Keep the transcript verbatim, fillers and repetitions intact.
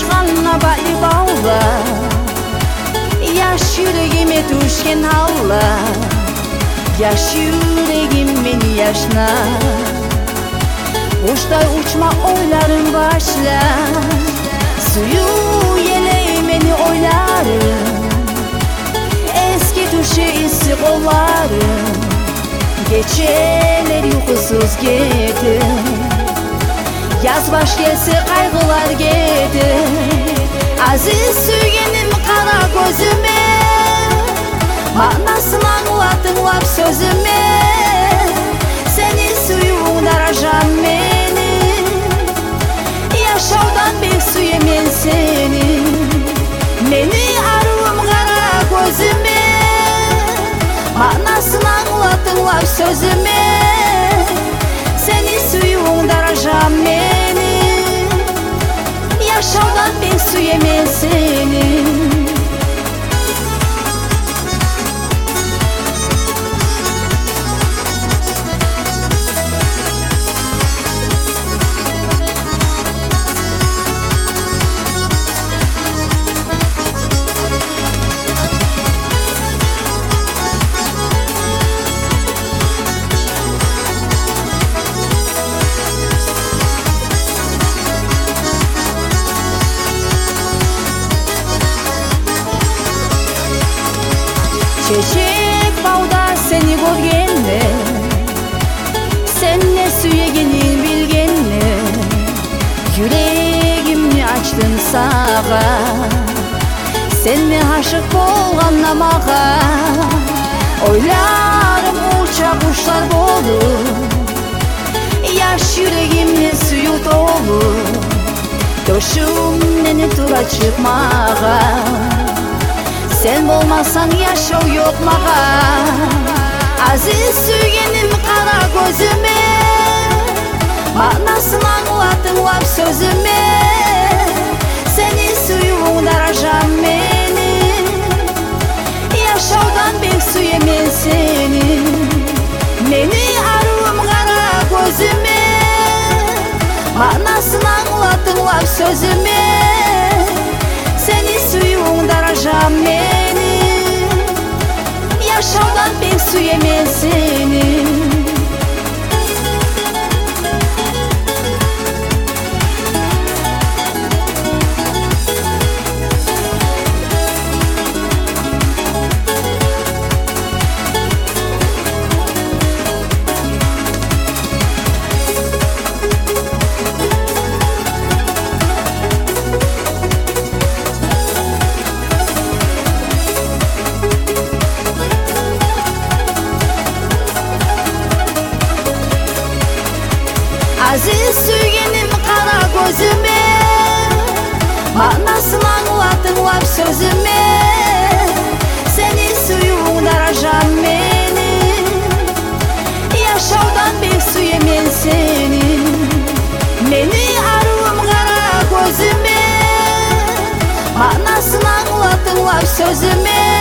uçğanına bayıb ağla, yaş yüreğime düşkən halla, yaş yüreğim meni yaşna. Kuşlar uçma oylarım başla, suyu yeley meni oylarım, eski düşe isi kollarım, geceler uykusuz gedim, yaz baş gelse kaygılar gedim. Aziz süyenim kara gözüme, manasını anlattın laf sözüme. Senin suyun darajan beni, yaşavdan bek süyemen seni. Meni arım kara gözüme, manasını anlattın laf sözüme. Senin suyun darajan beni, yaşavdan bek süyemen seni. Çeçek bağda seni görgende, sen ne süyegenin bilgende, yüreğimni açtın sağa, sen mi aşık bolğanna mağa. Oylarım uça kuşlar bolu, yaş yüreğimni suyu dolu, doşum meni tura çıkmağa. Sen bolmasan yaşav yok mağa. Aziz süyenim kara gözüme, manasını anlattın laf sözüme. Senin suyun darajan beni, yaşavdan bek süyemen seni. Meni arım kara gözüme, manasını anlattın laf sözüme. Senin suyun darajan beni, yaşavdan bek süyemen seni. Aziz süyenim kara gözüme, manasını anlattın laf sözüme. Senin suyun darajan beni, yaşavdan bek süyemen seni. Meni arım kara gözüme, manasını anlattın laf sözüme.